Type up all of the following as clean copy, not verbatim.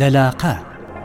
دەلاقە.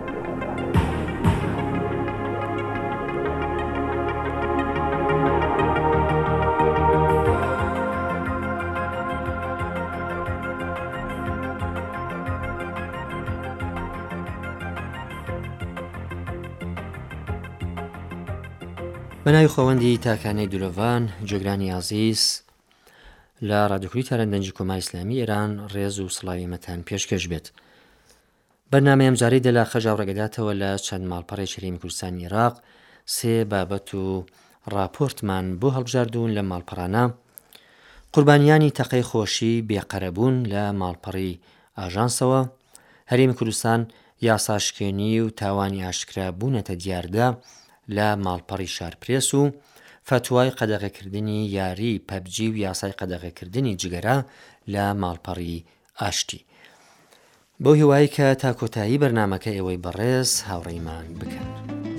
بەناوی خۆوەندی تاکانەی دولۆڤان جۆگرانی عەزیز لە ڕادیۆکوڵی تارەندەنجی کۆماری ئیسلامی ئێران ڕێز و سڵاویمەتان پێشکەش بێت. بەرنامە ئەمجارەی دەلاقە ژاوڕێگەداتەوە لە چەند ماڵپەڕی هەرێمی کوردستانی عێراق. سێ بابەت و راپۆرتمان بۆ هەڵبژاردوون لە ماڵپەڕانە: قوربانیانی تەقەی خۆشی بێقەرەبوون لە ماڵپەڕی ئاژانسەوە، هەرێمی کوردستان یاساشکێنی و تاوانی ئاشکرا بوونەتە دیاردە لە ماڵپەڕی شارپرێس و فتوای قەدەغەکردنی یاری پەبجی و یاسای قەدەغەکردنی جگەرە لە ماڵپەڕی ئاشتی. بۆ هیوایی کە تا کۆتایی بەرنامەکە ئێوەی بەڕێز هاوڕێیمان بکەن.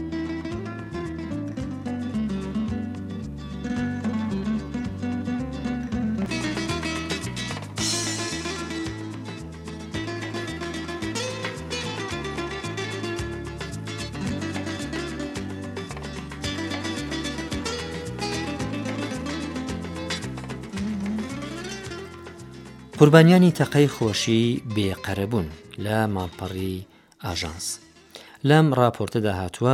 قوربانیانی تەقەی خۆشی بێقەرەبوون لە ماڵپەڕی ئاژانس. لەم راپۆرتەدا هاتووە: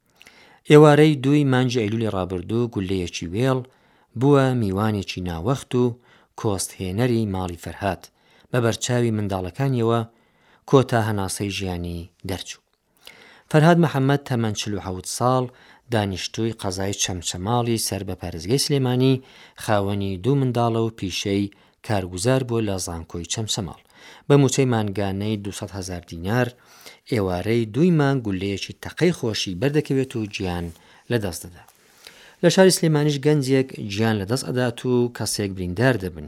ئێوارەی 2 مانگی ئەیلولی ڕابردوو گولەیەکی وێڵ بووە میوانێکی ناوەخت و کۆستهێنەری ماڵی فەرهاد بە بەرچاوی منداڵەکانیەوە کۆتا هەناسەی ژیانی دەرچوو. فەرهاد مەحەممەد تەمەن 47 ساڵ، دانیشتووی قەزای چەمچەماڵی سەر بە پارێزگای سلێمانی، خاوەنی 2 منداڵە و پیشەی کارگوزار بۆ لە زانکۆی چەمچەماڵ. بە موچەی مانگانەی 200,000 دینار ئێوارەی 2 مانگ گولەیەکی تەقەی خۆشی بەردەکەوێت و گیان لەدەست دەدا. لە شاری سلێمانیش گەنجێک گیان لەدەست ئەدات و کەسێک بریندار دەبن.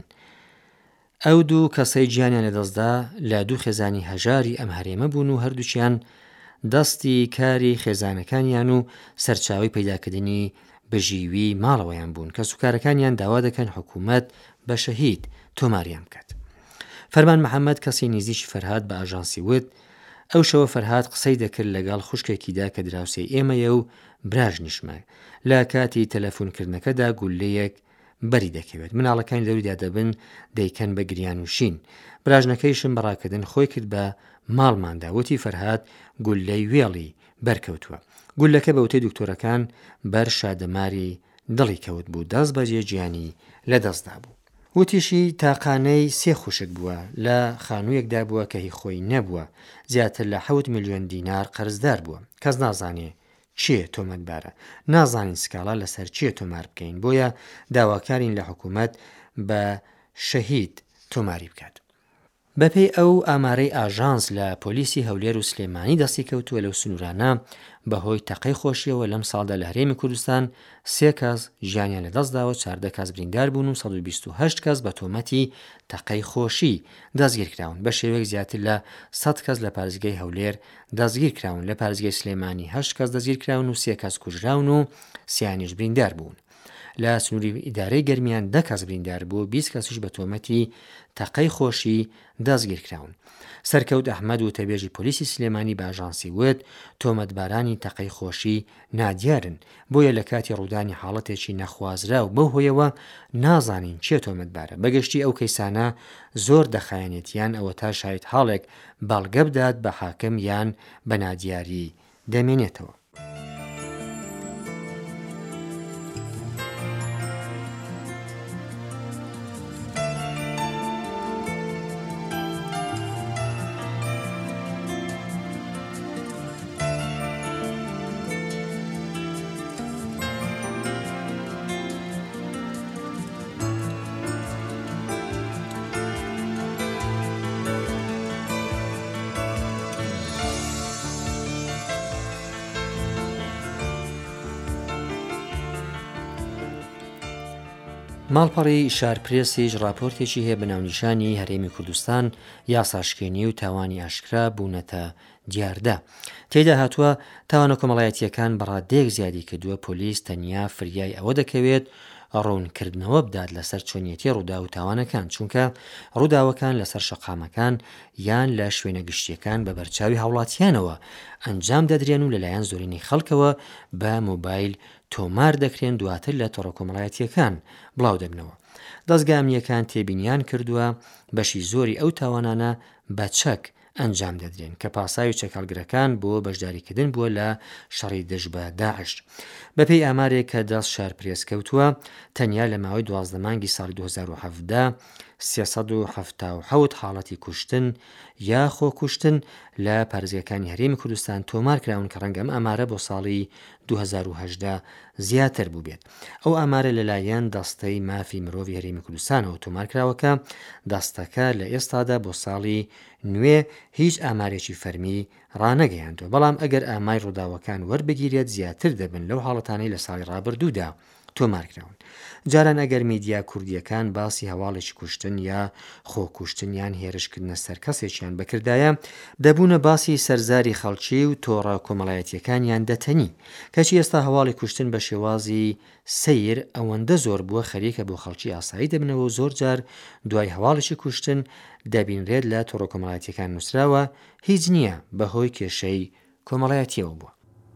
ئەو 2 کەسەی گیانیان لەدەستدا لە 2 خێزانی هەژاری ئەم هەرێمە بوون و هەردووچیان دەستی کاری خێزانەکانیان و سەرچاوی پەیداکردنی بژیوی ماڵەوەیان بوون کە سوکارەکانیان داوا دەکەن حکوومەت بە شەهید تۆماریان بکات. فەرمان مەحەممەد کەسی نزیکی فەرهاد بە ئاژانسی وت: ئەو شەوە فەرهاد قسەی دەکرد لەگەڵ خوشکێکیدا کە دراوسێ ئێمەیە و براژنیشمە. لە کاتی تەلەفۆنکردنەکەدا گولەیەک بەری دەکەوێت. مناڵەکانی لەوریدا دەبن دەیکەن بە گریان و شین. براژنەکەیشم بەڕاکردن خۆی کرد بە ماڵماندا. وتی فەرهاد گولەی وێڵی بەرکەوتووە. گولەکە بە وتەی دکتۆرەکان بەر شادەماری دڵی کەوت بوو. دەست بەجێ گیانی لەدەستدا بوو. وتیشی تاقانەی 3 خوشک بووە، لە خانوویەکدا بووە کە هی خۆی نەبووە. زیاتر لە 7 میلیۆن دینار قەرزدار بووە. کەس نازانێ چیە تۆمەتبارە، نازانین سکاڵا لەسەر چیە تۆمار بکەین، بۆیە داواکارین لە حکوومەت بە شەهید تۆماری بکات. بەپێی ئەو ئامارەی ئاژانس لە پۆلیسی هەولێر و سلێمانی دەستی کەوتووە لەو سنوورانە بەهۆی تەقەی خۆشیەوە لەم ساڵدا لە هەرێمی کوردستان 3 کەس ژیانیان لەدەستداوە، 14 کەس بریندار بوون و 128 کەس بە تۆمەتی تەقەی خۆشی دەستگیر کراون. بە شێوەیەک زیاتر لە 100 کەس لە پارێزگای هەولێر دەستگیر کراون. لە پارێزگای سلێمانی 8 کەس دەستگیر کراون و 3 کەس کوژراون و 3 بریندار بوون. لە سنووری ئیدارەی گەرمیان 10 کەس بریندار بوو، 20 کەسیش بە تۆمەتی تەقەی خۆشی دەستگیر کراون. سەرکەوت ئەحمەد و تەبێژی پۆلیسی سلێمانی بە ئاژانسی وت: تۆمەتبارانی تەقەی خۆشی نادیارن، بۆیە لە کاتی ڕوودانی حاڵەتێکی نەخوازرا و بەو هۆیەوە نازانین چێ تۆمەتبارە. بەگشتی ئەو کەیسانە زۆر دەخایەنێتیان ئەوە تا شاید حاڵێک بەڵگە بدات بە حاکم یان بە نادیاری دەمێنێتەوە. ماڵپەڕی شارپرێسیش راپۆرتێکی هەیە بە ناونیشانی هەرێمی کوردستان یاساشکێنی و تاوانی ئاشکرا بوونەتە دیاردە. تێیدا هاتووە تاوانە کۆمەڵایەتیەکان بەڕادەیەک زیادی کردووە. پۆلیس تەنیا فریای ئەوە دەکەوێت ڕوونکردنەوە بدات لەسەر چۆنیەتی ڕوودا و تاوانەکان، چونکە ڕووداوەکان لەسەر شەقامەکان یان لە شوێنە گشتیەکان بە بەرچاوی هاوڵاتیانەوە ئەنجام دەدرێن و لەلایەن زۆرینەی خەڵکەوە بە مۆبایل تۆمار دەکرێن، دواتر لە تۆڕەکۆمەڵایەتیەکان بڵاو دەبنەوە. دەستگا ئەمنیەکان تێبینیان کردووە بەشی زۆری ئەو تاوانانە بە چەک ئەنجام دەدرێن کە پاسای و چەکەڵگرەکان بۆ بەشداریکردن بووە لە شەڕی دژ بە داعش. بەپێی ئامارێک کە دەست شار پرێسکەوتووە، تەنیا لە ماوەی 12 مانگی ساڵی 2017 377 حاڵەتی کوشتن یا خۆکوشتن لە پارێزگاکانی هەرێمی کوردستان تۆمار کراون کە ڕەنگە ئەم ئامارە بۆ ساڵی 2018 زیاتر بوو بێت. ئەو ئامارە لەلایەن دەستەی مافی مرۆڤی هەرێمی کوردستانەوە تۆمارکراوەکە دەستەکە لە ئێستادا بۆ ساڵی نوێ هیچ ئامارێکی فەرمی ڕانەگەیاندوە، بەڵام ئەگەر ئامای ڕووداوەکان وەربگیرێت زیاتر دەبن لەو حاڵەتانەی لە ساڵی ڕابردوودا تۆمارکراون. جاران ئەگەر میدیا کوردیەکان باسی هەواڵێکی کوشتن یا خۆکوشتن یان هێرشکردنە سەر کەسێکیان بەکردایە، دەبوونە باسی سەرزاری خەڵکی و تۆڕە کۆمەڵایەتیەکانیان دەتەنی، کەچی ئێستا هەواڵی کوشتن بە شێوازی سیر ئەوەندە زۆر بووە خەریکە بۆ خەڵکی ئاسایی دەبنەوە و زۆر جار دوای هەواڵێکی کوشتن دەبینرێت لە تۆڕە کۆمەڵایەتیەکان نووسراوە هیچ نییە بەهۆی کێشەی کۆمەڵایەتیەوە بووە.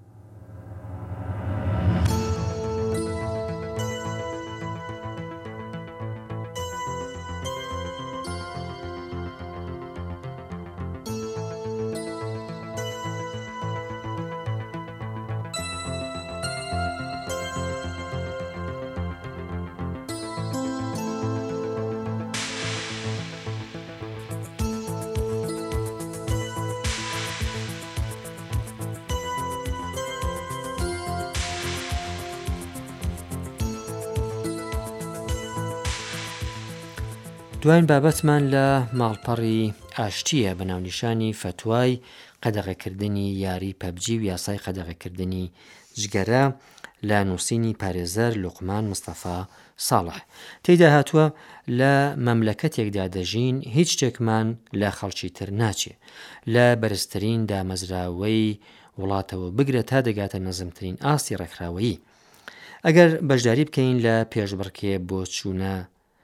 دوایین بابەتمان لە ماڵپەڕی ئاشتیە بە ناونیشانی فتوای قەدەغەکردنی یاری پەبجی و یاسای قەدەغەکردنی جگەرە لە نووسینی پارێزەر لوقمان مستەفا ساڵح. تێیدا هاتووە لە مەملەکەتێکدا دەژین هیچ شتێکمان لە خەڵکی تر ناچێ، لە بەرزترین دامەزراوەی وڵاتەوە بگرێت تا دەگاتە نەزمترین ئاستی ڕێکخراوەیی. ئەگەر بەشداری بکەین لە پێشبڕکێ بۆ چوونە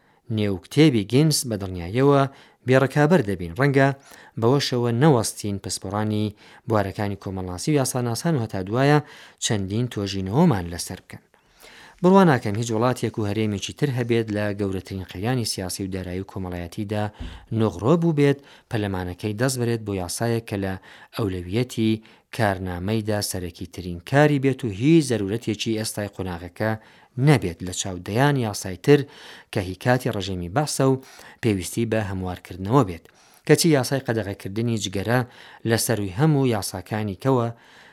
نێوکتێبی گینس بە دڵنیاییەوە بێڕەکابەر دەبین، ڕەنگە بەوەشەوە نەوەستین پسپۆڕانی بوارەکانی کۆمەڵناسی و یاساناسان و هەتا دوایە چەندین تۆژینەوەمان لەسەر بکەن. بڕوا ناکەم هیچ وڵاتێک و هەرێمێکی تر هەبێت لە گەورەترین قەیانی سیاسی و دارایی و کۆمەڵایەتیدا نۆغڕۆ بوو بێت پەرلەمانەکەی دەست بێت بۆ یاسایەک کە لە ئەولەویەتی کارنامەیدا سەرەکی ترین کاری بێت و هیچ زەرورەتێکی ئێستای قۆناغەکە نەبێت لە چاودەیان یاسایتر کە هی کاتی ڕژێمی بەحسە و پێویستی بە هەموارکردنەوە بێت، کەچی یاسای قەدەغەکردنی جگەرە لە سەروی هەموو یاساکانی کەوە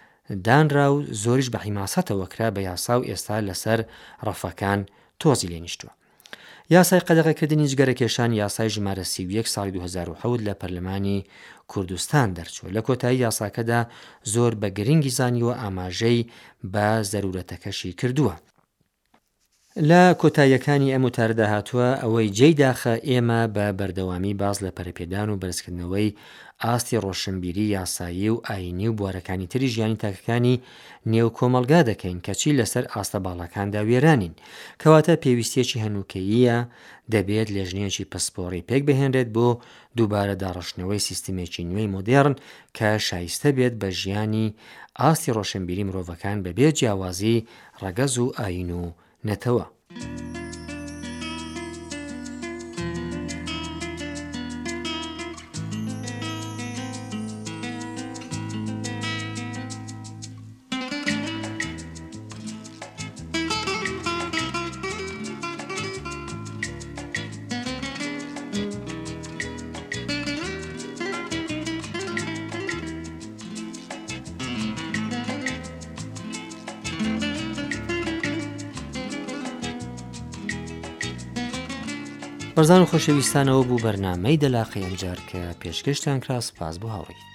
دانرا و زۆریش بە حیماسەتەوە کرا بە یاسا و ئێستا لەسەر ڕەفەکان تۆزی لێنیشتووە. یاسای قەدەغەکردنی جگەرەکێشان یاسای ژمارە 31 ساڵی 2007 لە پەرلەمانی کوردستان دەرچووە. لە کۆتایی یاساکەدا زۆر بە گرنگی زانیوە ئاماژەی بە زەرورەتەکەشی کردووە. لە کۆتاییەکانی ئەم وتارەدا هاتووە ئەوەی جێی داخە ئێمە بە بەردەوامی باز لە پەرەپێدان و بەرزکردنەوەی ئاستی ڕۆشنبیری یاسایی و ئاینی و بوارەکانی تری ژیانی تاکەکانی نێو کۆمەلگا دەکەین کەچی لەسەر ئاستە باڵەکاندا وێرانین، کەواتە پێویستیەکی هەنووکەییە دەبێت لێژنەیەکی پسپۆڕی پێک بهێنرێت بۆ دووبارە داڕشتنەوەی سیستمێکی نوێی مۆدێڕن کە شایستە بێت بە ژیانی ئاستی ڕۆشنبیری مرۆڤەکان بەبێ جیاوازی ڕەگەز و ئاین و نەتەوە. بەرزان و خۆشەویستانەوە بوو بەرنامەی دەلاقی ئەمجار کە پێشکەشتان کرا. سوپاس بۆ هاوڕێی.